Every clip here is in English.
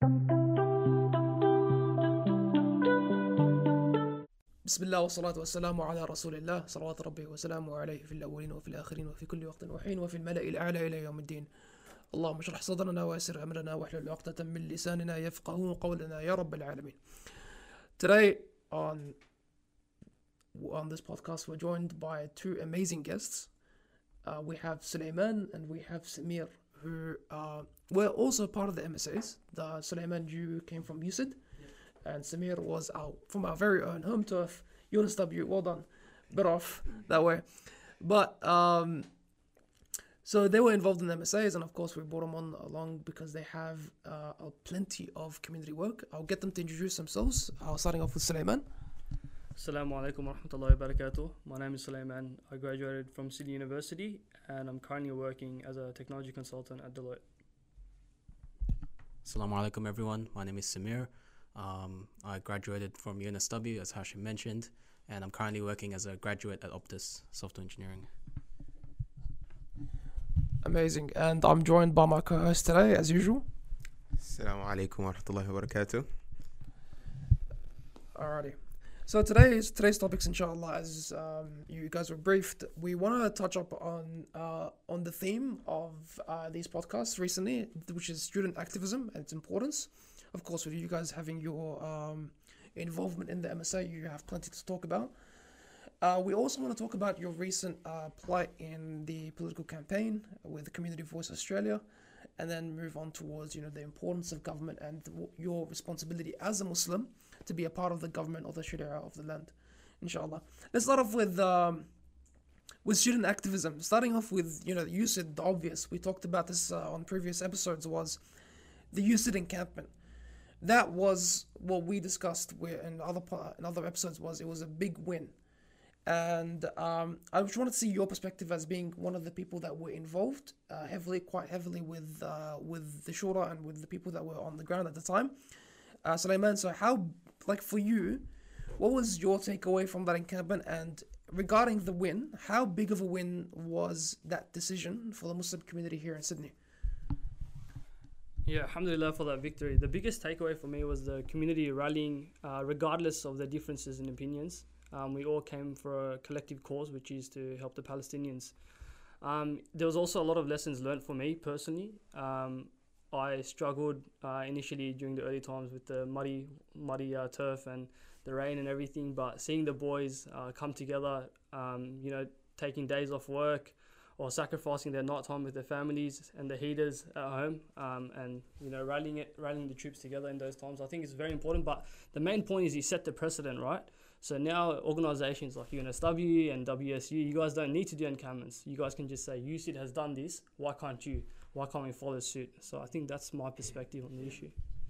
بسم الله والصلاة والسلام على رسول الله صلوات ربي وسلامه عليه في الأولين وفي الآخرين وفي كل وقت وحين وفي الملأ الأعلى إلى يوم الدين. اللهم اشرح صدرنا ويسر أمرنا واحلل عقدة من لساننا يفقهوا قولنا يا رب العالمين. Today on this podcast we're joined by two amazing guests. We have Suleiman and we have Samir, who were also part of the MSAs. Suleiman, you came from UCID, and Samir was from our very own home turf, UNSW. Well done, bit off that way, but so they were involved in the MSAs, and of course we brought them on along because they have plenty of community work. I'll get them to introduce themselves. Starting off with Suleiman. Assalamu alaikum wa rahmatullahi wa barakatuh. My name is Suleiman. I graduated from City University and I'm currently working as a technology consultant at Deloitte. Assalamu alaikum everyone. My name is Samir. I graduated from UNSW, as Hashim mentioned, and I'm currently working as a graduate at Optus Software Engineering. Amazing. And I'm joined by my co-host today, as usual. Assalamu alaikum wa rahmatullahi wa barakatuh. Alrighty. So today's topics, inshallah, as you guys were briefed, we want to touch up on the theme of these podcasts recently, which is student activism and its importance. Of course, with you guys having your involvement in the MSA, you have plenty to talk about. We also want to talk about your recent plight in the political campaign with Community Voice Australia, and then move on towards the importance of government and your responsibility as a Muslim to be a part of the government or the Sharia of the land, inshallah. Let's start off with student activism. Starting off with, you said the obvious. We talked about this on previous episodes, was the UCID encampment. That was what we discussed in other episodes. It was a big win. And I just wanted to see your perspective as being one of the people that were involved quite heavily with the Shura and with the people that were on the ground at the time. Suleiman, so how, for you, what was your takeaway from that encampment? And regarding the win, how big of a win was that decision for the Muslim community here in Sydney? Yeah, alhamdulillah for that victory. The biggest takeaway for me was the community rallying regardless of their differences in opinions. We all came for a collective cause, which is to help the Palestinians. There was also a lot of lessons learned for me personally. I struggled initially during the early times with the muddy turf and the rain and everything, but seeing the boys come together, taking days off work or sacrificing their night time with their families and the heaters at home, and rallying the troops together in those times, I think is very important. But the main point is you set the precedent, right? So now organizations like UNSW and WSU, you guys don't need to do encampments. You guys can just say, UCID has done this, why can't you? Why can't we follow suit? So I think that's my perspective on the issue.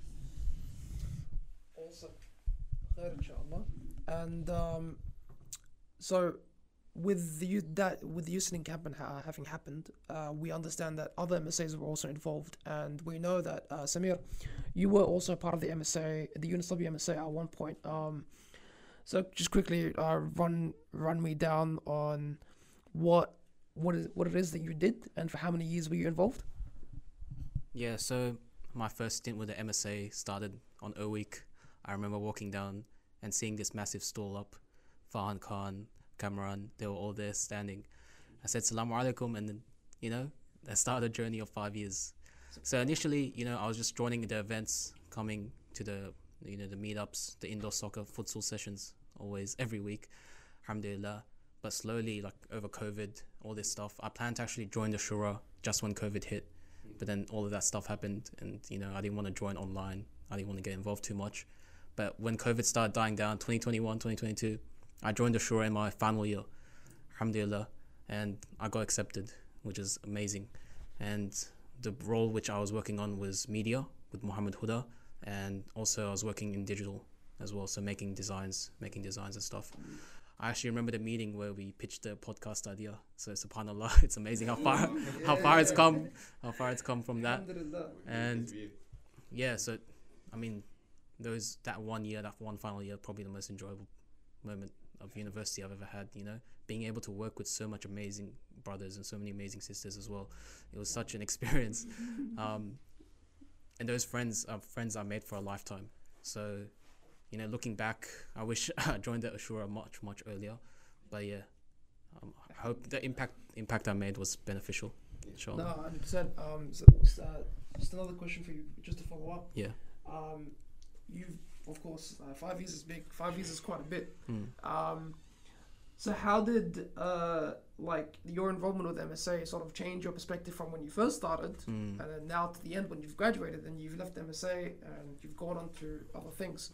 Awesome. Khair, inshallah. And so with the UCID encampment having happened, we understand that other MSAs were also involved, and we know that Samir, you were also part of the MSA, the UNSW MSA at one point. So just quickly run me down on what it is that you did and for how many years were you involved? Yeah, so my first stint with the MSA started on O Week. I remember walking down and seeing this massive stall up. Farhan Khan, Kamran, they were all there standing. I said Salaam alaikum, and then, I started a journey of 5 years. So initially, I was just joining the events, coming to the meetups, the indoor soccer futsal sessions, always every week, alhamdulillah. But slowly, over COVID, all this stuff, I planned to actually join the Shura just when COVID hit. But then all of that stuff happened, and I didn't want to join online. I didn't want to get involved too much. But when COVID started dying down, 2021, 2022, I joined the Shura in my final year, alhamdulillah, and I got accepted, which is amazing. And the role which I was working on was media with Muhammad Huda, and also I was working in digital as well, so making designs and stuff. I actually remember the meeting where we pitched the podcast idea. So subhanallah, it's amazing how far it's come from that. And yeah, so I mean, that one final year, probably the most enjoyable moment of university I've ever had. Being able to work with so much amazing brothers and so many amazing sisters as well. It was such an experience. and those friends are friends I made for a lifetime. So, looking back, I wish I joined the Ashura much earlier. But yeah, I hope the impact I made was beneficial. Inshallah. No, 100%. So just another question for you, just to follow up. Yeah. You've, of course, 5 years is big. 5 years is quite a bit. Mm. So how did your involvement with MSA sort of change your perspective from when you first started, and then now to the end when you've graduated and you've left MSA and you've gone on to other things?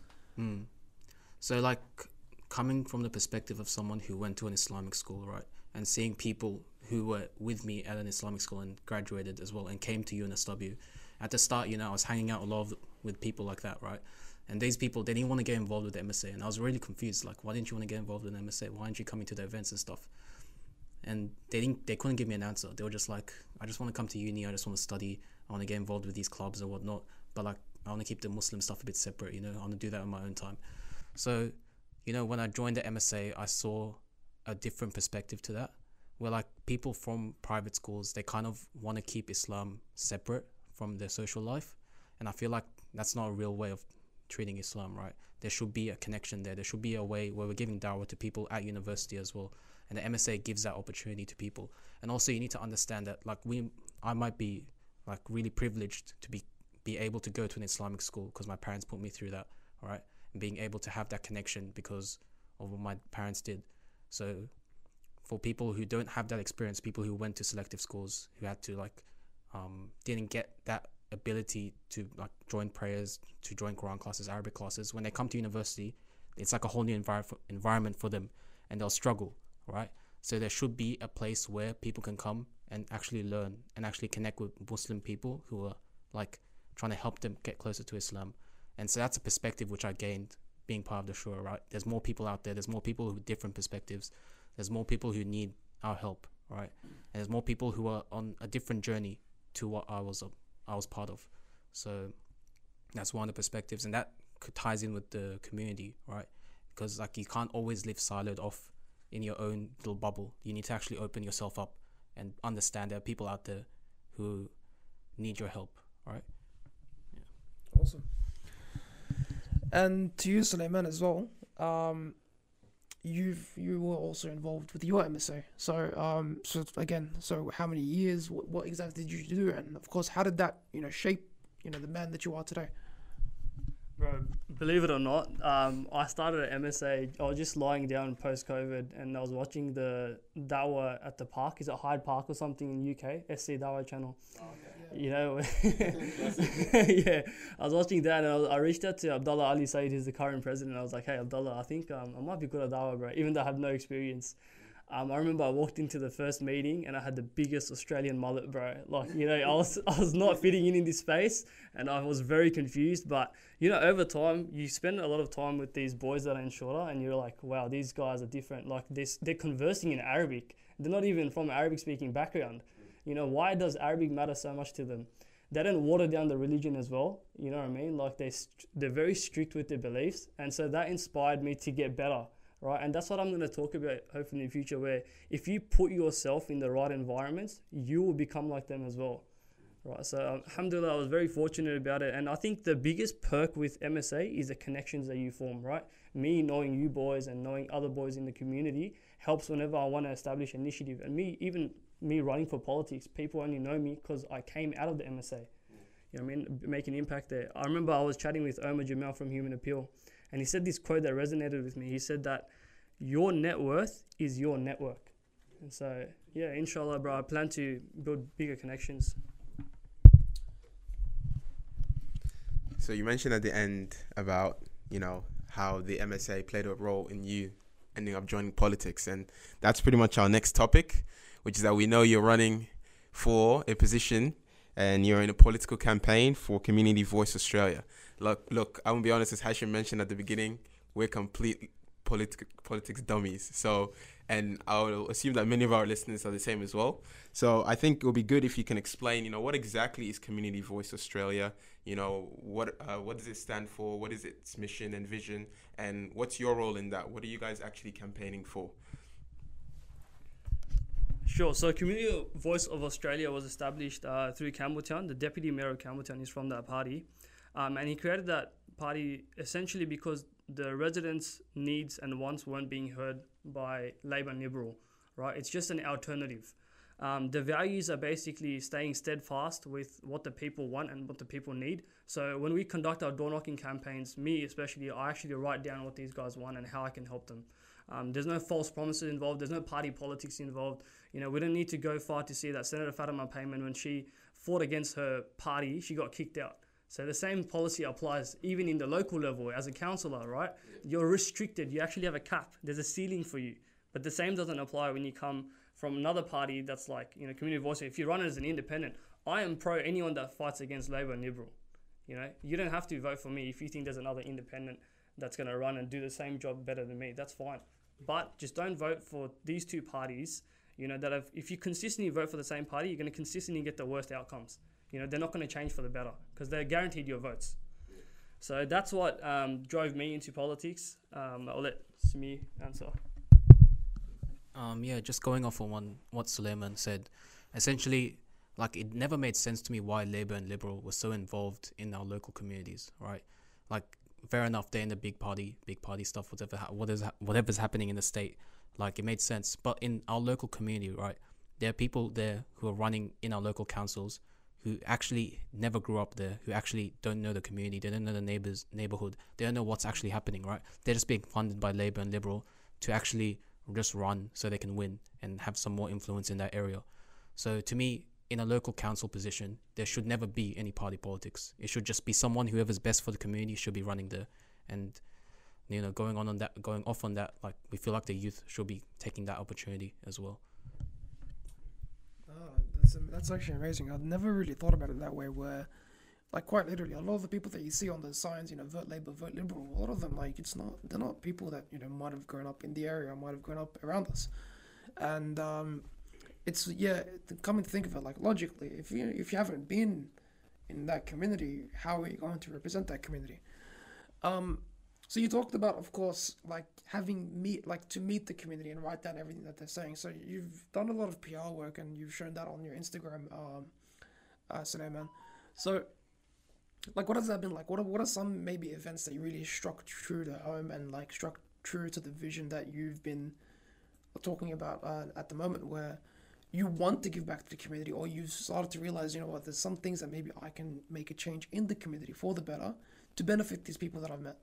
So coming from the perspective of someone who went to an Islamic school, right, and seeing people who were with me at an Islamic school and graduated as well and came to UNSW. At the start, I was hanging out a lot with people like that, right? And these people, they didn't want to get involved with the MSA. And I was really confused. Why didn't you want to get involved with the MSA? Why aren't you coming to the events and stuff? And they couldn't give me an answer. They were just like, I just want to come to uni. I just want to study. I want to get involved with these clubs or whatnot. But I want to keep the Muslim stuff a bit separate, I want to do that on my own time. So, when I joined the MSA, I saw a different perspective to that. Where people from private schools, they kind of want to keep Islam separate from their social life. And I feel like that's not a real way of treating Islam, right? There should be a connection there. There should be a way where we're giving dawah to people at university as well. And the MSA gives that opportunity to people. And also you need to understand that I might be really privileged to be able to go to an Islamic school because my parents put me through that, all right? And being able to have that connection because of what my parents did. So for people who don't have that experience, people who went to selective schools, who had to didn't get that ability to join prayers, to join Quran classes, Arabic classes, when they come to university, it's like a whole new environment for them, and they'll struggle, right? So there should be a place where people can come and actually learn and actually connect with Muslim people who are trying to help them get closer to Islam. And so that's a perspective which I gained being part of the Shura, right? There's more people out there. There's more people with different perspectives. There's more people who need our help, right? And there's more people who are on a different journey to what I was part of. So that's one of the perspectives, and that ties in with the community, right? Because you can't always live siloed off in your own little bubble. You need to actually open yourself up and understand there are people out there who need your help, right? Yeah. Awesome. And to you, Suleiman, as well, you were also involved with your MSA. So how many years? What exactly did you do? And of course, how did that shape the man that you are today? Bro, believe it or not, I started at MSA. I was just lying down post-COVID, and I was watching the Dawah at the park. Is it Hyde Park or something in UK? SC Dawah channel. Oh, okay. Yeah. I was watching that, and I reached out to Abdullah Ali Said, who's the current president. I was like, hey, Abdullah, I think I might be good at Dawah, bro, even though I have no experience. I remember I walked into the first meeting and I had the biggest Australian mullet, bro. I was not fitting in this space, and I was very confused. But, over time, you spend a lot of time with these boys that are in Shura, and you're like, wow, these guys are different. They're conversing in Arabic. They're not even from an Arabic-speaking background. Why does Arabic matter so much to them? They don't water down the religion as well. You know what I mean? They're very strict with their beliefs. And so that inspired me to get better. Right, and that's what I'm going to talk about hopefully in the future, where if you put yourself in the right environments, you will become like them as well. Right, so alhamdulillah, I was very fortunate about it, and I think the biggest perk with MSA is the connections that you form, right? Me knowing you boys and knowing other boys in the community helps whenever I want to establish initiative, and me running for politics, people only know me because I came out of the MSA. You know what I mean? Make an impact there. I remember I was chatting with Omar Jamal from Human Appeal, and he said this quote that resonated with me. He said that your net worth is your network. And so, yeah, inshallah, bro, I plan to build bigger connections. So you mentioned at the end about, how the MSA played a role in you ending up joining politics. And that's pretty much our next topic, which is that we know you're running for a position and you're in a political campaign for Community Voice Australia. Look, I'm going to be honest, as Hashim mentioned at the beginning, we're complete politics dummies. So, and I'll assume that many of our listeners are the same as well. So I think it will be good if you can explain, what exactly is Community Voice Australia? What does it stand for? What is its mission and vision? And what's your role in that? What are you guys actually campaigning for? Sure. So, Community Voice of Australia was established through Campbelltown. The deputy mayor of Campbelltown is from that party, and he created that party essentially because the residents' needs and wants weren't being heard by Labor and Liberal. Right? It's just an alternative. The values are basically staying steadfast with what the people want and what the people need. So when we conduct our door knocking campaigns, me especially, I actually write down what these guys want and how I can help them. There's no false promises involved. There's no party politics involved. You know, we don't need to go far to see that Senator Fatima Payman, when she fought against her party, she got kicked out. So the same policy applies even in the local level as a councillor, right? You're restricted. You actually have a cap. There's a ceiling for you. But the same doesn't apply when you come from another party that's like, you know, Community Voice. If you run it as an independent, I am pro anyone that fights against Labor and Liberal. You know, you don't have to vote for me if you think there's another independent that's going to run and do the same job better than me. That's fine. But just don't vote for these two parties, you know, that have, if you consistently vote for the same party, you're going to consistently get the worst outcomes. You know, they're not going to change for the better because they're guaranteed your votes. So that's what drove me into politics. I'll let Simi answer. Yeah, just going off on what Suleiman said, essentially, like, it never made sense to me why Labour and Liberal were so involved in our local communities, right? Like, fair enough, they're in the big party stuff, whatever's happening in the state, like, it made sense. But in our local community, right, there are people there who are running in our local councils who actually never grew up there, who actually don't know the community, they don't know the neighborhood, they don't know what's actually happening, right? They're just being funded by Labour and Liberal to actually just run so they can win and have some more influence in that area. So to me, in a local council position, there should never be any party politics. It should just be someone, whoever's best for the community should be running there. And, you know, going off on that, like, we feel like the youth should be taking that opportunity as well. That's actually amazing. I've never really thought about it that way, where, like, quite literally, a lot of the people that you see on the signs, you know, vote Labour, vote Liberal, a lot of them, like, they're not people that, you know, might have grown up in the area, might have grown up around us. And it's, yeah, coming to think of it, like, logically, if you haven't been in that community, how are you going to represent that community? So you talked about, of course, like, to meet the community and write down everything that they're saying. So you've done a lot of PR work and you've shown that on your Instagram, Suleiman. So, like, what has that been like? What are some maybe events that you really struck true to home and, like, struck true to the vision that you've been talking about at the moment, where you want to give back to the community, or you've started to realize, you know what, there's some things that maybe I can make a change in the community for the better to benefit these people that I've met?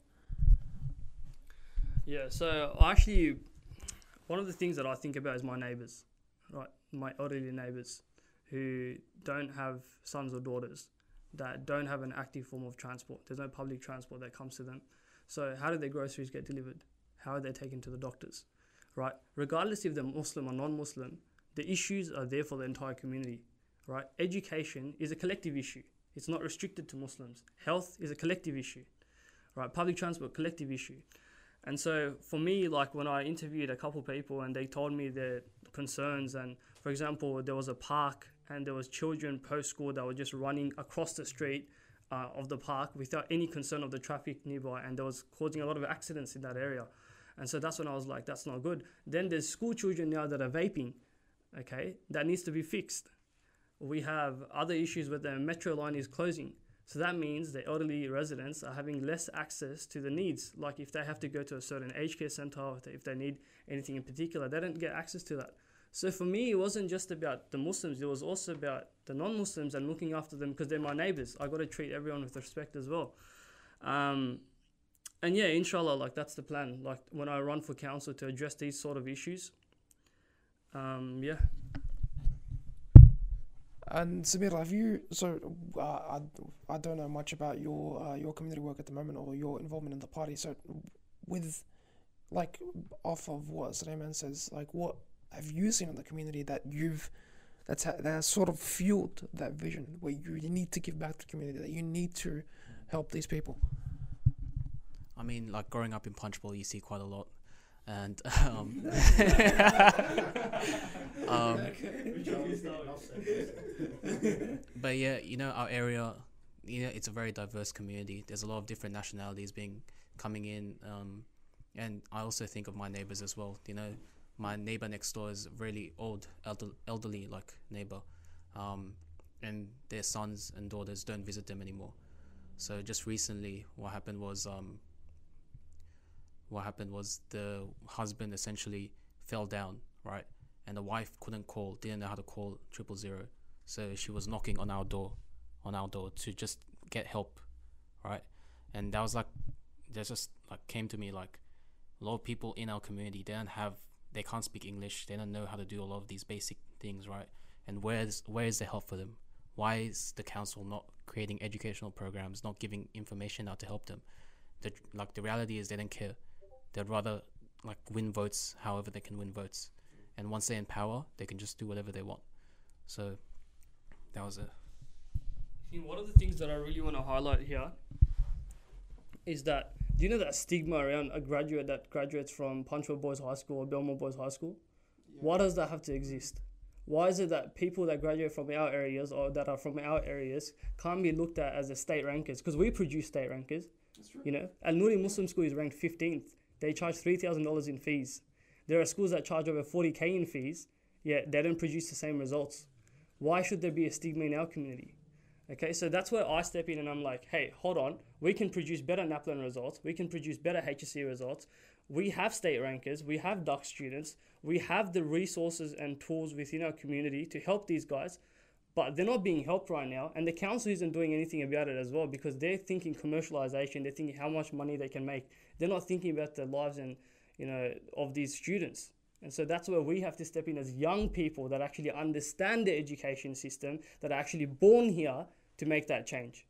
Yeah, so actually, one of the things that I think about is my neighbours, right? My elderly neighbours who don't have sons or daughters, that don't have an active form of transport. There's no public transport that comes to them. So how do their groceries get delivered? How are they taken to the doctors, right? Regardless if they're Muslim or non-Muslim, the issues are there for the entire community, right? Education is a collective issue. It's not restricted to Muslims. Health is a collective issue, right? Public transport, collective issue. And so for me, like, when I interviewed a couple people and they told me their concerns, and for example, there was a park and there was children post-school that were just running across the street of the park without any concern of the traffic nearby, and there was causing a lot of accidents in that area. And so that's when I was like, that's not good. Then there's school children now that are vaping, okay, that needs to be fixed. We have other issues where the metro line is closing. So that means the elderly residents are having less access to the needs. Like, if they have to go to a certain aged care centre, if they need anything in particular, they don't get access to that. So for me, it wasn't just about the Muslims. It was also about the non-Muslims and looking after them because they're my neighbours. I got to treat everyone with respect as well. And yeah, inshallah, like, that's the plan. Like, when I run for council to address these sort of issues, yeah. And Samir, have you? So I don't know much about your community work at the moment or your involvement in the party. So, with, like, off of what Suleiman says, like, what have you seen in the community that that has sort of fueled that vision where you need to give back to the community, that you need to help these people? I mean, like, growing up in Punchbowl, you see quite a lot. And but yeah, you know, our area, you know, it's a very diverse community. There's a lot of different nationalities coming in, and I also think of my neighbors as well. You know, my neighbor next door is a really old, elderly like neighbor, and their sons and daughters don't visit them anymore. So just recently, what happened was the husband essentially fell down, right, and the wife didn't know how to call 000, so she was knocking on our door to just get help, right, and that was like, that just like came to me like, a lot of people in our community, they can't speak English, they don't know how to do a lot of these basic things, right, and where is the help for them? Why is the council not creating educational programs, not giving information out to help them? The reality is they don't care. They'd rather like win votes however they can win votes. And once they're in power, they can just do whatever they want. So that was it. One of the things that I really want to highlight here is that, do you know that stigma around a graduate that graduates from Punchville Boys High School or Belmore Boys High School? Yeah. Why does that have to exist? Why is it that people that graduate from our areas or that are from our areas can't be looked at as the state rankers? Because we produce state rankers. That's true. You know, Al Nouri Muslim School is ranked 15th. They charge $3,000 in fees. There are schools that charge over $40,000 in fees, yet they don't produce the same results. Why should there be a stigma in our community? Okay, so that's where I step in and I'm like, hey, hold on. We can produce better NAPLAN results. We can produce better HSC results. We have state rankers. We have DUC students. We have the resources and tools within our community to help these guys, but they're not being helped right now. And the council isn't doing anything about it as well, because they're thinking commercialization. They're thinking how much money they can make. They're not thinking about the lives and, you know, of these students. And so that's where we have to step in as young people that actually understand the education system, that are actually born here, to make that change.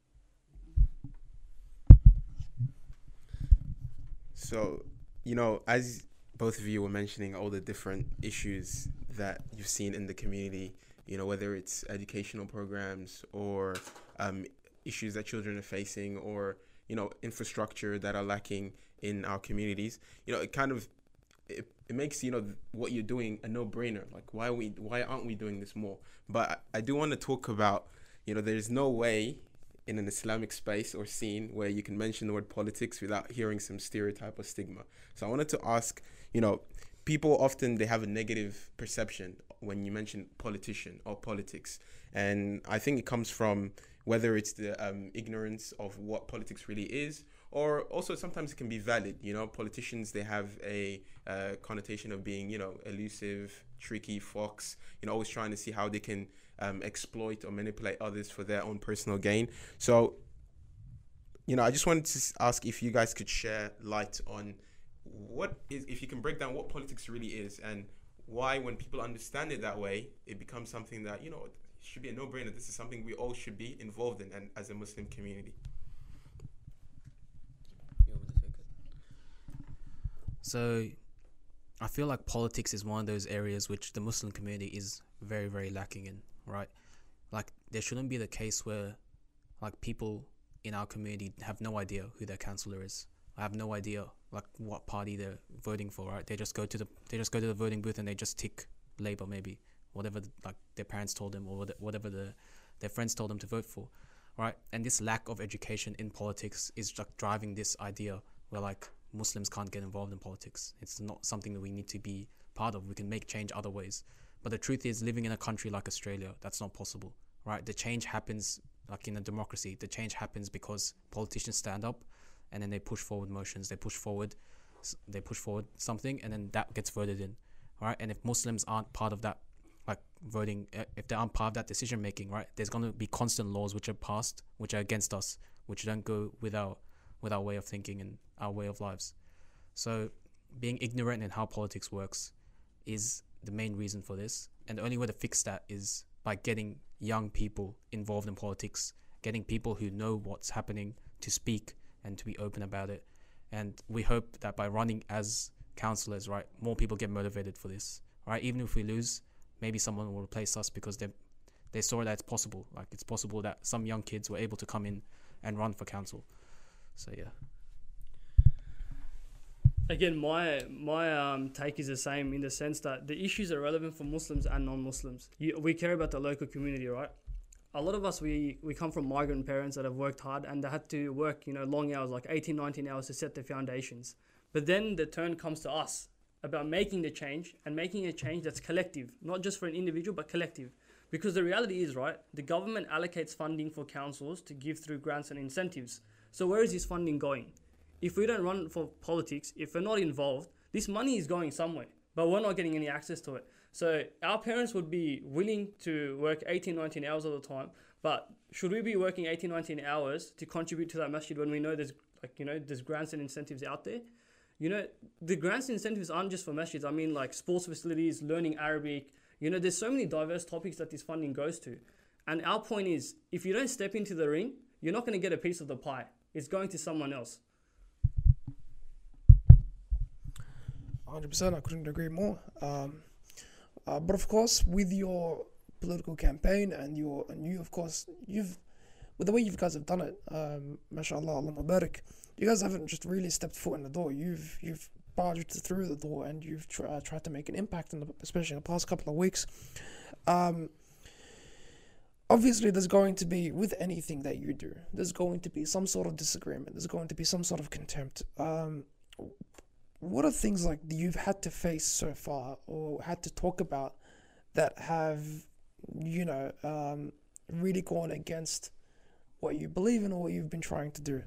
So, you know, as both of you were mentioning all the different issues that you've seen in the community, you know, whether it's educational programs or issues that children are facing, or, you know, infrastructure that are lacking in our communities, you know, it makes, you know, what you're doing a no-brainer. Like, why aren't we doing this more? But I do want to talk about, you know, there's no way in an Islamic space or scene where you can mention the word politics without hearing some stereotype or stigma. So I wanted to ask, you know, people often, they have a negative perception when you mention politician or politics. And I think it comes from whether it's the ignorance of what politics really is, or also sometimes it can be valid. You know, politicians, they have a connotation of being, you know, elusive, tricky fox, you know, always trying to see how they can exploit or manipulate others for their own personal gain. So, you know, I just wanted to ask if you guys could share light on if you can break down what politics really is, and why, when people understand it that way, it becomes something that, you know, should be a no-brainer. This is something we all should be involved in, and as a Muslim community. So I feel like politics is one of those areas which the Muslim community is very, very lacking in, right? Like, there shouldn't be the case where, like, people in our community have no idea who their councillor is. I have no idea, like, what party they're voting for, right? They just go to the voting booth and they just tick Labour, maybe, whatever like their parents told them, or whatever their friends told them to vote for, right? And this lack of education in politics is like driving this idea where, like, Muslims can't get involved in politics. It's not something that we need to be part of. We can make change other ways. But the truth is, living in a country like Australia, that's not possible, right? The change happens, like in a democracy, the change happens because politicians stand up and then they push forward motions, they push forward something, and then that gets voted in, right? And if Muslims aren't part of that, like, voting, if they aren't part of that decision making, right, there's going to be constant laws which are passed, which are against us, which don't go with our way of thinking and our way of lives. So being ignorant in how politics works is the main reason for this. And the only way to fix that is by getting young people involved in politics, getting people who know what's happening to speak and to be open about it. And we hope that by running as councillors, right, more people get motivated for this, right? Even if we lose, maybe someone will replace us because they saw that it's possible. Like, it's possible that some young kids were able to come in and run for council. So yeah. Again, my take is the same, in the sense that the issues are relevant for Muslims and non-Muslims. We care about the local community, right? A lot of us, we come from migrant parents that have worked hard, and they had to work, you know, long hours, like 18, 19 hours to set their foundations. But then the turn comes to us about making the change and making a change that's collective, not just for an individual, but collective. Because the reality is, right, the government allocates funding for councils to give through grants and incentives. So where is this funding going? If we don't run for politics, if we're not involved, this money is going somewhere, but we're not getting any access to it. So our parents would be willing to work 18, 19 hours all the time, but should we be working 18, 19 hours to contribute to that masjid when we know there's grants and incentives out there? The grants and incentives aren't just for masjids. I mean, like sports facilities, learning Arabic. There's so many diverse topics that this funding goes to. And our point is, if you don't step into the ring, you're not going to get a piece of the pie. It's going to someone else. 100%, I couldn't agree more. But of course, with your political campaign and you, of course, with the way you guys have done it, mashallah, Allah Mubarak, you guys haven't just really stepped foot in the door. You've barged through the door and you've tried to make an impact, especially in the past couple of weeks. Obviously, there's going to be, with anything that you do, there's going to be some sort of disagreement. There's going to be some sort of contempt. What are things like you've had to face so far or had to talk about that have, really gone against what you believe in or what you've been trying to do?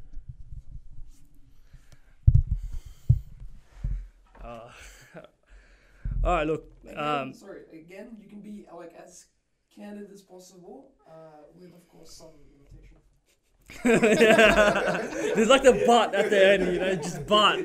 All right, look. You can be like as candid as possible, with of course some limitation. There's like the but at the end, just but,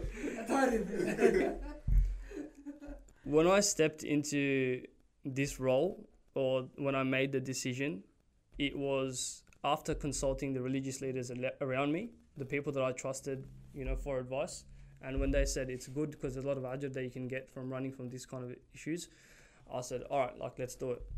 When I stepped into this role, or when I made the decision, it was after consulting the religious leaders around me, the people that I trusted, for advice. And when they said it's good because there's a lot of ajr that you can get from running from these kind of issues, I said, all right, let's do it.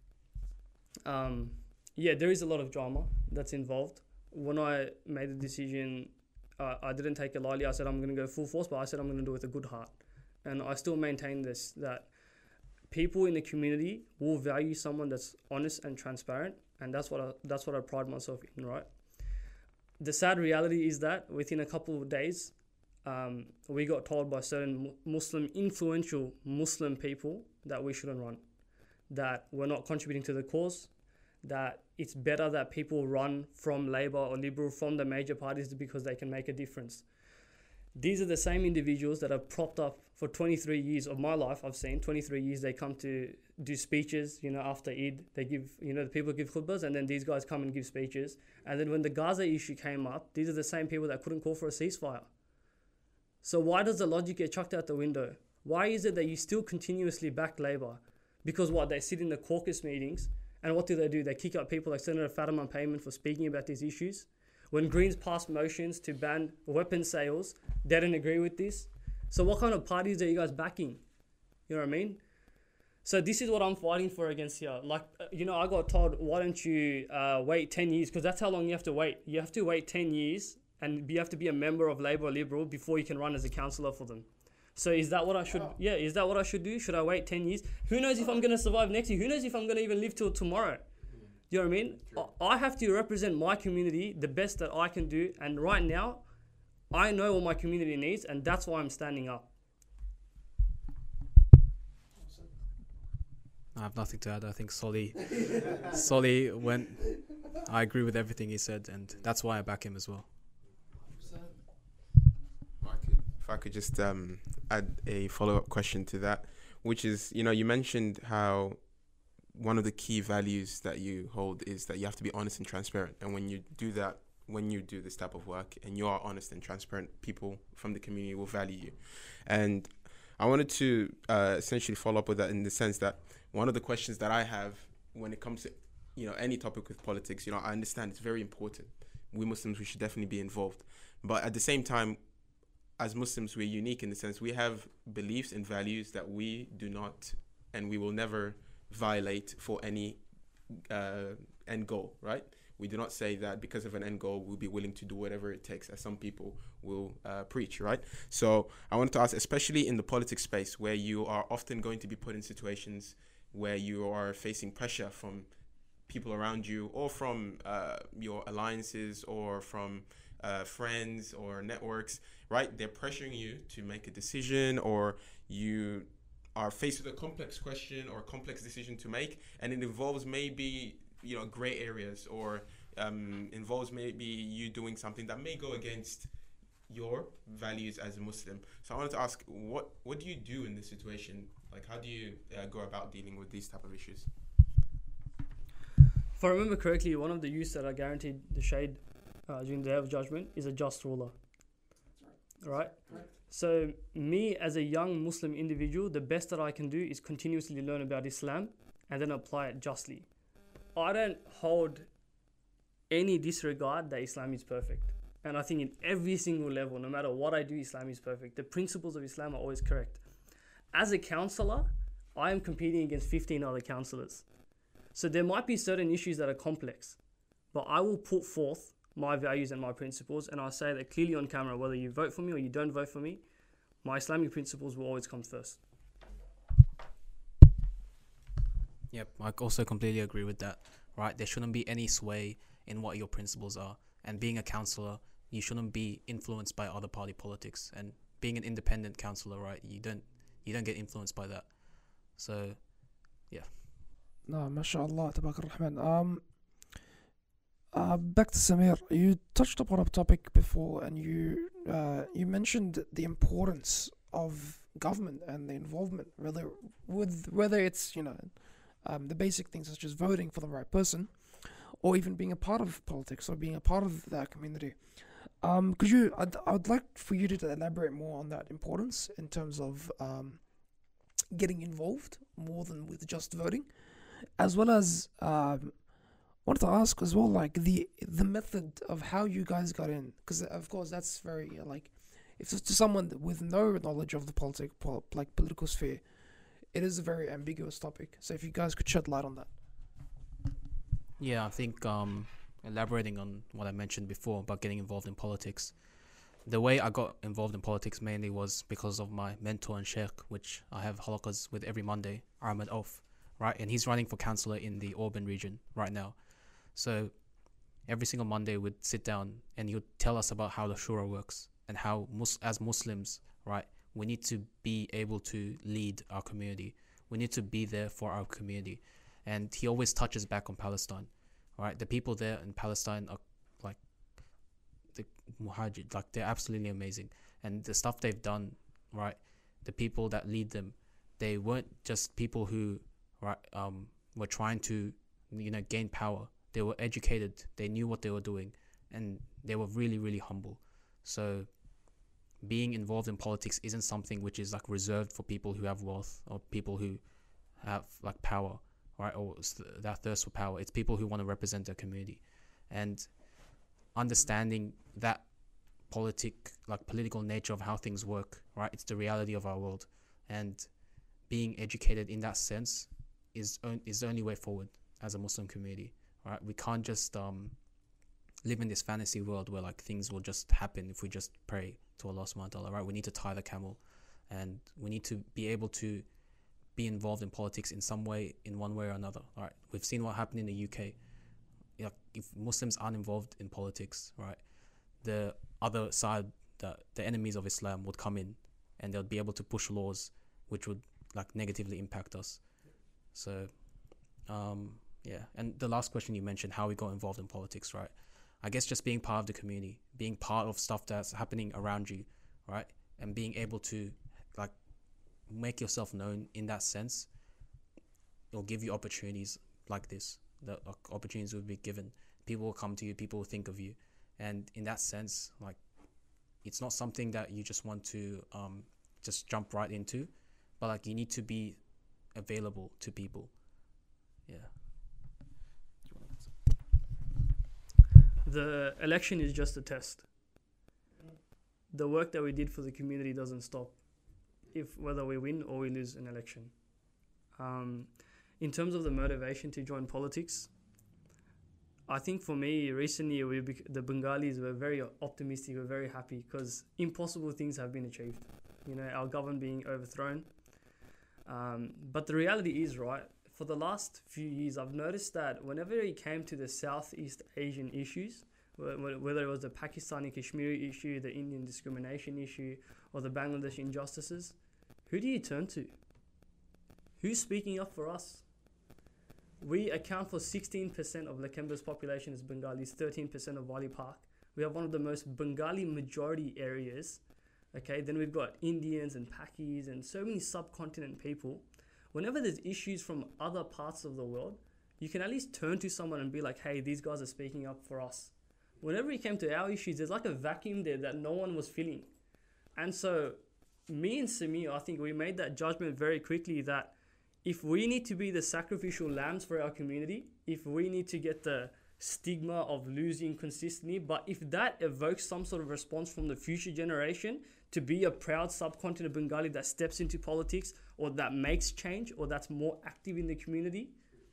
There is a lot of drama that's involved. When I made the decision, I didn't take it lightly. I said I'm going to go full force, but I said I'm going to do it with a good heart. And I still maintain this, that people in the community will value someone that's honest and transparent, and that's what I pride myself in, right? The sad reality is that within a couple of days, we got told by certain influential Muslim people that we shouldn't run, that we're not contributing to the cause, that it's better that people run from Labour or Liberal, from the major parties, because they can make a difference. These are the same individuals that have propped up for 23 years of my life. I've seen 23 years they come to do speeches, after Eid. They give, the people give khutbahs, and then these guys come and give speeches. And then when the Gaza issue came up, these are the same people that couldn't call for a ceasefire. So why does the logic get chucked out the window? Why is it that you still continuously back Labour? Because they sit in the caucus meetings, and what do? They kick out people like Senator Fatima Payman for speaking about these issues. When Greens passed motions to ban weapons sales, they didn't agree with this. So what kind of parties are you guys backing? You know what I mean? So this is what I'm fighting for against here. I got told, why don't you wait 10 years? Because that's how long you have to wait. You have to wait 10 years and you have to be a member of Labour or Liberal before you can run as a councillor for them. So is that what I should? Yeah, is that what I should do? Should I wait 10 years? Who knows if I'm going to survive next year? Who knows if I'm going to even live till tomorrow? You know what I mean? True. I have to represent my community the best that I can do, and right now, I know what my community needs, and that's why I'm standing up. I have nothing to add. I think Solly went. I agree with everything he said, and that's why I back him as well. If I could just add a follow-up question to that, which is, you mentioned how one of the key values that you hold is that you have to be honest and transparent. And when you do that, when you do this type of work and you are honest and transparent, people from the community will value you. And I wanted to essentially follow up with that in the sense that one of the questions that I have when it comes to, any topic with politics, I understand it's very important. We Muslims, we should definitely be involved. But at the same time, as Muslims, we're unique in the sense we have beliefs and values that we do not and we will never violate for any end goal, right? We do not say that because of an end goal, we'll be willing to do whatever it takes, as some people will preach, right? So I wanted to ask, especially in the politics space, where you are often going to be put in situations where you are facing pressure from people around you or from your alliances or from friends or networks, right? They're pressuring you to make a decision, or you are faced with a complex question or a complex decision to make, and it involves maybe gray areas, or involves maybe you doing something that may go against your values as a Muslim. So I wanted to ask, what do you do in this situation? Like, how do you go about dealing with these type of issues? If I remember correctly, one of the youths that are guaranteed the shade during the Day of Judgment is a just ruler. Right? Correct. So me as a young Muslim individual, the best that I can do is continuously learn about Islam and then apply it justly. I don't hold any disregard that Islam is perfect. And I think in every single level, no matter what I do, Islam is perfect. The principles of Islam are always correct. As a counselor, I am competing against 15 other counselors. So there might be certain issues that are complex, but I will put forth my values and my principles, and I'll say that clearly on camera, whether you vote for me or you don't vote for me, my Islamic principles will always come first. Yep, I also completely agree with that, right? There shouldn't be any sway in what your principles are. And being a counselor, you shouldn't be influenced by other party politics. And being an independent counselor, right, you don't get influenced by that. So, yeah. No, mashallah, tabak ar-Rahman. Back to Samir, you touched upon a topic before, and you mentioned the importance of government and the involvement, whether it's the basic things such as voting for the right person, or even being a part of politics or being a part of that community. I'd like for you to elaborate more on that importance in terms of getting involved more than with just voting, as well as wanted to ask as well, like the method of how you guys got in, because of course that's very if it's to someone with no knowledge of the political sphere, it is a very ambiguous topic. So if you guys could shed light on that. Yeah, I think elaborating on what I mentioned before about getting involved in politics, the way I got involved in politics mainly was because of my mentor and sheikh, which I have halaqas with every Monday, Ahmed Auf, right? And he's running for councillor in the Auburn region right now. So every single Monday we'd sit down and he would tell us about how the shura works and how as Muslims, right, we need to be able to lead our community. We need to be there for our community. And he always touches back on Palestine, right? The people there in Palestine are like the Muhajir, like they're absolutely amazing. And the stuff they've done, right? The people that lead them, they weren't just people who, right, were trying to, gain power. They were educated. They knew what they were doing, and they were really, really humble. So being involved in politics isn't something which is like reserved for people who have wealth or people who have like power, right? Or that thirst for power. It's people who want to represent their community, and understanding that political nature of how things work, right? It's the reality of our world, and being educated in that sense is the only way forward as a Muslim community, right? We can't just live in this fantasy world where like things will just happen if we just pray to Allah subhanahu wa ta'ala, right? We need to tie the camel, and we need to be able to be involved in politics in some way, in one way or another, right? We've seen what happened in the UK. If Muslims aren't involved in politics, right, the other side, the enemies of Islam would come in, and they'll be able to push laws which would like negatively impact us. So yeah, and the last question you mentioned, how we got involved in politics, right? I guess just being part of the community, being part of stuff that's happening around you, right? And being able to like make yourself known in that sense, it'll give you opportunities like this. The opportunities will be given. People will come to you, people will think of you. And in that sense, like, it's not something that you just want to just jump right into, but like you need to be available to people. Yeah. The election is just a test. The work that we did for the community doesn't stop whether we win or we lose an election. In terms of the motivation to join politics, I think for me, recently the Bengalis were very optimistic, we're very happy because impossible things have been achieved. Our government being overthrown. But the reality is, right, for the last few years, I've noticed that whenever it came to the Southeast Asian issues, whether it was the Pakistani Kashmiri issue, the Indian discrimination issue, or the Bangladesh injustices, who do you turn to? Who's speaking up for us? We account for 16% of Lakemba's population as Bengalis, 13% of Wali Park. We have one of the most Bengali majority areas. Okay, then we've got Indians and Pakis and so many subcontinent people. Whenever there's issues from other parts of the world, you can at least turn to someone and be like, hey, these guys are speaking up for us. Whenever it came to our issues, there's like a vacuum there that no one was filling. And so me and Samir, I think we made that judgment very quickly that if we need to be the sacrificial lambs for our community, if we need to get the stigma of losing consistently, but if that evokes some sort of response from the future generation to be a proud subcontinent Bengali that steps into politics or that makes change or that's more active in the community,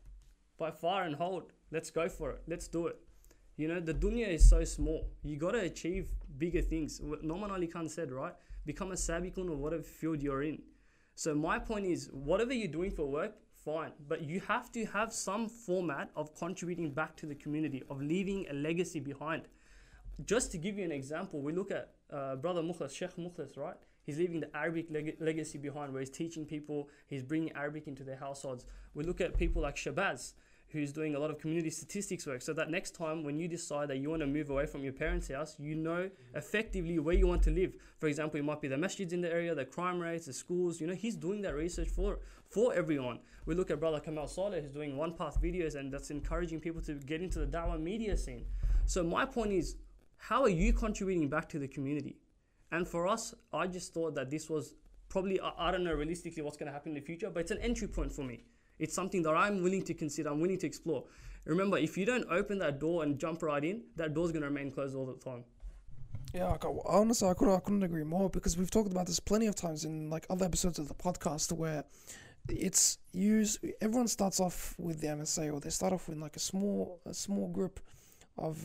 by far and hold, let's go for it. Let's do it. You know, the dunya is so small. You got to achieve bigger things. Noman Ali Khan said, right? Become a sabiqun of whatever field you're in. So my point is, whatever you're doing for work, fine. But you have to have some format of contributing back to the community, of leaving a legacy behind. Just to give you an example, we look at Brother Mukhlas, Sheikh Mukhlas, right? He's leaving the Arabic legacy behind where he's teaching people, he's bringing Arabic into their households. We look at people like Shabazz, who's doing a lot of community statistics work, so that next time when you decide that you want to move away from your parents' house, you know effectively where you want to live. For example, it might be the masjids in the area, the crime rates, the schools. You know, he's doing that research for everyone. We look at Brother Kamal Saleh, who's doing one path videos, and that's encouraging people to get into the da'wah media scene. So my point is, how are you contributing back to the community? And for us, I just thought that this was probably, I don't know realistically what's going to happen in the future, but it's an entry point for me. It's something that I'm willing to consider, I'm willing to explore. Remember, if you don't open that door and jump right in, that door's going to remain closed all the time. Yeah, honestly, I couldn't agree more, because we've talked about this plenty of times in like other episodes of the podcast where it's used. Everyone starts off with the MSA, or they start off with like a small group of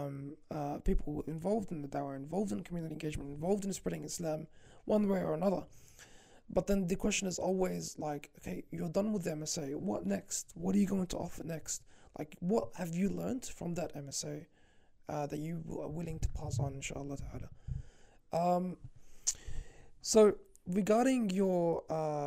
people involved in the dawah, involved in community engagement, involved in spreading Islam, one way or another. But then the question is always like, okay, you're done with the MSA. What next? What are you going to offer next? Like, what have you learned from that MSA that you are willing to pass on, inshallah ta'ala? So regarding your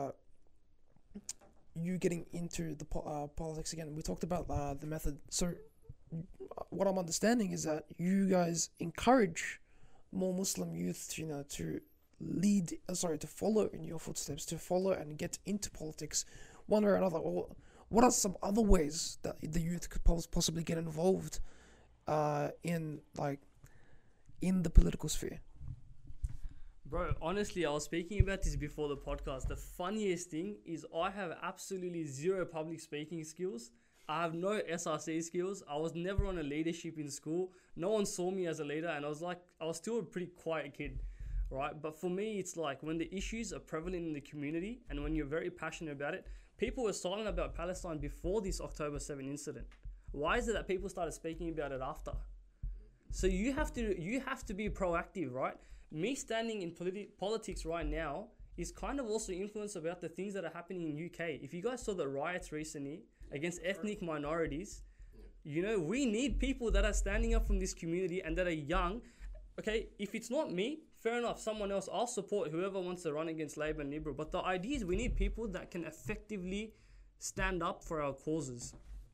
you getting into the politics again, we talked about the method. So what I'm understanding is that you guys encourage more Muslim youth to to follow in your footsteps, to follow and get into politics one way or another. Or what are some other ways that the youth could possibly get involved in the political sphere? Bro, honestly, I was speaking about this before the podcast. The funniest thing is I have absolutely zero public speaking skills. I have no SRC skills. I was never on a leadership in school. No one saw me as a leader, and I was still a pretty quiet kid. Right, but for me, it's like when the issues are prevalent in the community and when you're very passionate about it, people were silent about Palestine before this October 7 incident. Why is it that people started speaking about it after? So you have to be proactive, right? Me standing in politics right now is kind of also influenced about the things that are happening in UK. If you guys saw the riots recently against ethnic minorities, you know, we need people that are standing up from this community and that are young. Okay, if it's not me, fair enough, someone else, I'll support whoever wants to run against Labour and Liberal. But the idea is we need people that can effectively stand up for our causes.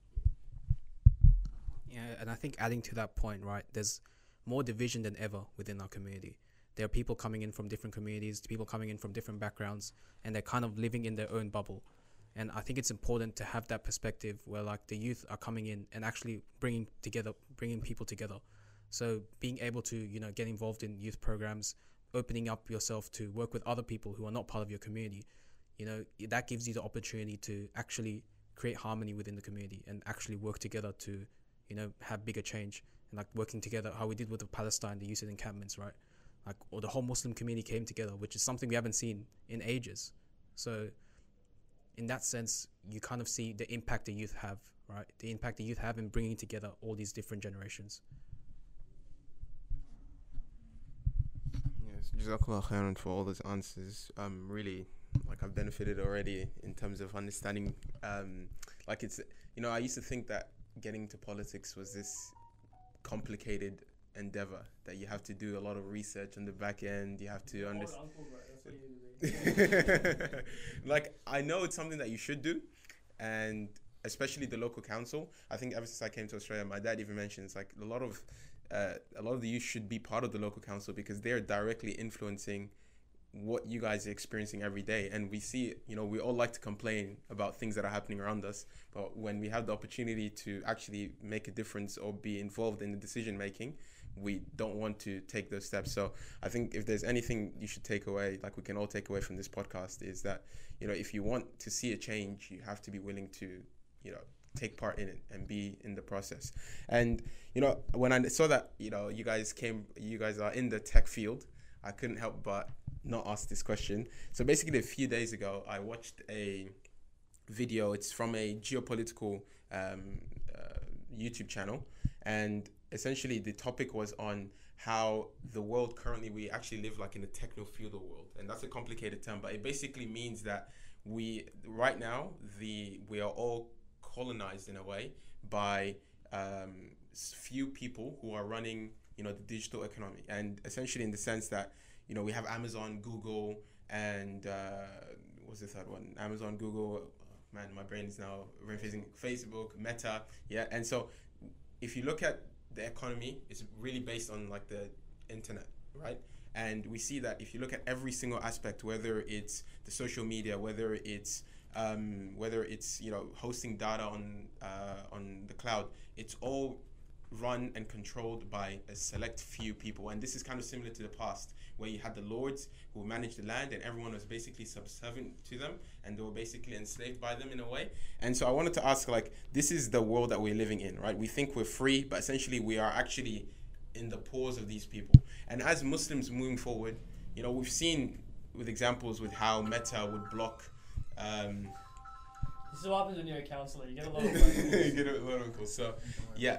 Yeah, and I think adding to that point, right, there's more division than ever within our community. There are people coming in from different communities, people coming in from different backgrounds, and they're kind of living in their own bubble. And I think it's important to have that perspective where like the youth are coming in and actually bringing people together. So being able to, get involved in youth programs, opening up yourself to work with other people who are not part of your community, that gives you the opportunity to actually create harmony within the community and actually work together to, have bigger change. And like working together, how we did with the Palestine, the youth encampments, right? Like, or the whole Muslim community came together, which is something we haven't seen in ages. So in that sense, you kind of see the impact the youth have, right? The impact the youth have in bringing together all these different generations. Jazakallah khairan for all those answers. Really, I've benefited already in terms of understanding. I used to think that getting into politics was this complicated endeavor that you have to do a lot of research on the back end. You have to understand. Like, I know it's something that you should do, and especially the local council. I think ever since I came to Australia, my dad even mentions like a lot of the youth should be part of the local council because they're directly influencing what you guys are experiencing every day. And we see, we all like to complain about things that are happening around us, but when we have the opportunity to actually make a difference or be involved in the decision making, we don't want to take those steps. So I think if there's anything you should take away, like we can all take away from this podcast, is that, if you want to see a change, you have to be willing to, take part in it and be in the process. And, when I saw that, you guys are in the tech field, I couldn't help but not ask this question. So basically a few days ago, I watched a video. It's from a geopolitical YouTube channel. And essentially the topic was on how the world currently, we actually live like in a techno-feudal world. And that's a complicated term, but it basically means that we are all colonized in a way by few people who are running, the digital economy. And essentially in the sense that, we have Amazon, Google, and what's the third one? Amazon, Google, man, my brain is now facing Facebook, Meta. Yeah. And so if you look at the economy, it's really based on like the internet, right? And we see that if you look at every single aspect, whether it's the social media, whether it's hosting data on the cloud, it's all run and controlled by a select few people. And this is kind of similar to the past, where you had the lords who managed the land and everyone was basically subservient to them and they were basically enslaved by them in a way. And so I wanted to ask, like, this is the world that we're living in, right? We think we're free, but essentially we are actually in the paws of these people. And as Muslims moving forward, we've seen with examples with how Meta would block this is what happens when you're a counsellor. You get a lot of you get a lot of calls. So yeah.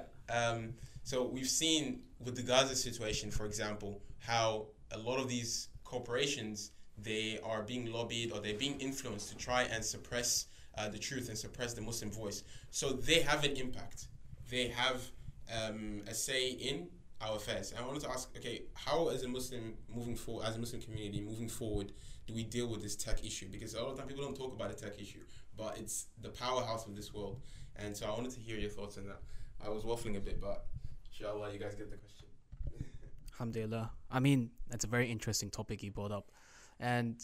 So we've seen with the Gaza situation, for example, how a lot of these corporations, they are being lobbied or they're being influenced to try and suppress the truth and suppress the Muslim voice. So they have an impact. They have a say in our affairs. And I wanted to ask, okay, how as a Muslim as a Muslim community moving forward, do we deal with this tech issue? Because a lot of time people don't talk about a tech issue, but it's the powerhouse of this world. And so I wanted to hear your thoughts on that. I was waffling a bit, but inshallah, you guys get the question. Alhamdulillah. I mean, that's a very interesting topic you brought up. And,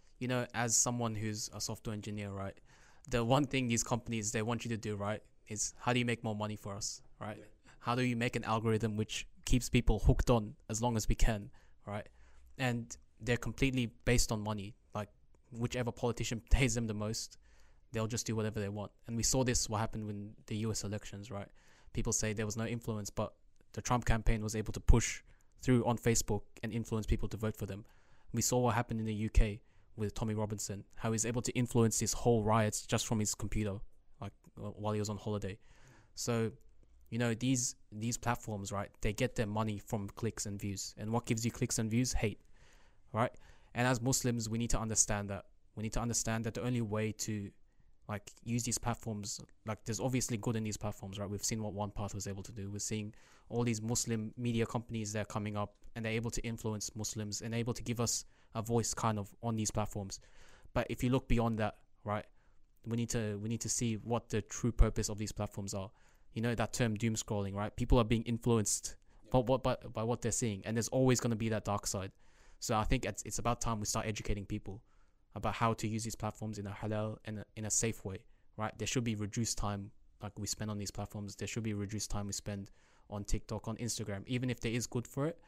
as someone who's a software engineer, right, the one thing these companies, they want you to do, right, is how do you make more money for us, right? Yeah. How do you make an algorithm which keeps people hooked on as long as we can, right? And they're completely based on money. Like, whichever politician pays them the most, they'll just do whatever they want. And we saw this, what happened with the US elections, right? People say there was no influence, but the Trump campaign was able to push through on Facebook and influence people to vote for them. We saw what happened in the UK with Tommy Robinson, how he's able to influence this whole riots just from his computer, like while he was on holiday. So, these platforms, right, they get their money from clicks and views. And what gives you clicks and views? Hate, right? And as Muslims, we need to understand that. We need to understand that the only way to use these platforms, there's obviously good in these platforms, right? We've seen what OnePath was able to do. We're seeing all these Muslim media companies that are coming up and they're able to influence Muslims and able to give us a voice kind of on these platforms. But if you look beyond that, right, we need to see what the true purpose of these platforms are. That term doom scrolling, right? People are being influenced by what they're seeing, and there's always going to be that dark side. So I think it's about time we start educating people about how to use these platforms in a halal and in a safe way, right? There should be reduced time we spend on these platforms. There should be reduced time we spend on TikTok, on Instagram, even if there is good for it.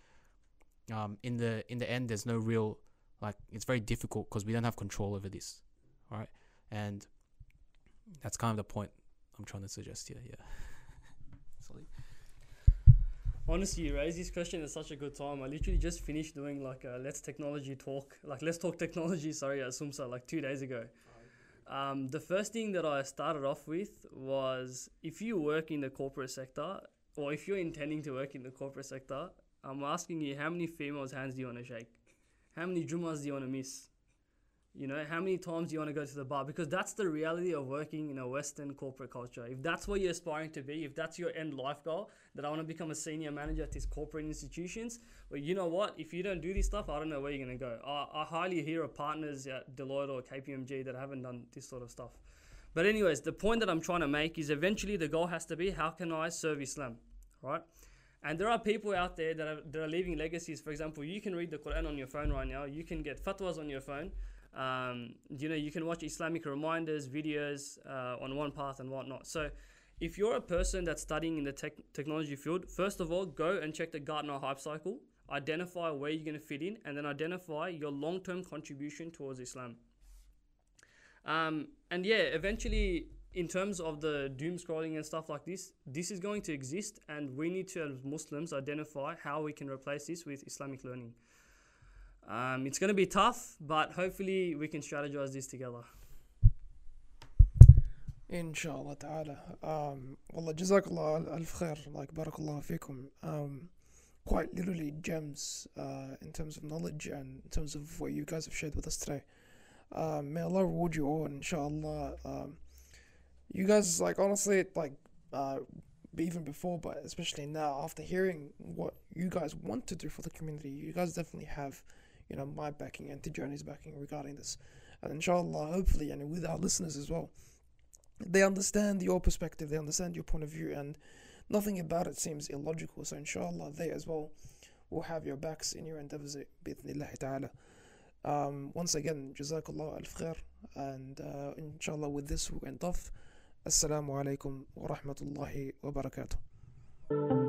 In the end, there's no real, it's very difficult because we don't have control over this, right? And that's kind of the point I'm trying to suggest here, yeah. Sorry. Honestly, you raised this question at such a good time. I literally just finished doing a Let's Talk Technology, at SUMSA 2 days ago. The first thing that I started off with was, if you work in the corporate sector, or if you're intending to work in the corporate sector, I'm asking you, how many females' hands do you want to shake? How many Jummas do you want to miss? You know, how many times do you want to go to the bar? Because that's the reality of working in a Western corporate culture. If that's what you're aspiring to be, if that's your end life goal, that I want to become a senior manager at these corporate institutions, well, you know what? If you don't do this stuff, I don't know where you're going to go. I highly hear of partners at Deloitte or KPMG that haven't done this sort of stuff. But anyways, the point that I'm trying to make is eventually the goal has to be, how can I serve Islam, right? And there are people out there that are leaving legacies. For example, you can read the Quran on your phone right now. You can get fatwas on your phone. You know, you can watch Islamic reminders, videos on One Path and whatnot. So if you're a person that's studying in the technology field, first of all, go and check the Gartner Hype Cycle, identify where you're going to fit in, and then identify your long-term contribution towards Islam. And yeah, eventually, in terms of the doom scrolling and stuff like this is going to exist, and we need to, as Muslims, identify how we can replace this with Islamic learning. It's going to be tough, but hopefully we can strategize this together. Inshallah ta'ala. Wallah, jazakallah alf khair, like barakallah fikum. Quite literally gems in terms of knowledge and in terms of what you guys have shared with us today. May Allah reward you all, inshallah. You guys, like, honestly, like, even before, but especially now, after hearing what you guys want to do for the community, you guys definitely have, you know, my backing and Tijani's backing regarding this. And inshallah, hopefully, and with our listeners as well, they understand your perspective, they understand your point of view, and nothing about it seems illogical. So inshallah, they as well will have your backs in your endeavors, bi'idhnillahi ta'ala. Once again, jazakallah alf khair, and inshallah with this we'll end off. Assalamu alaikum wa rahmatullahi wa barakatuh.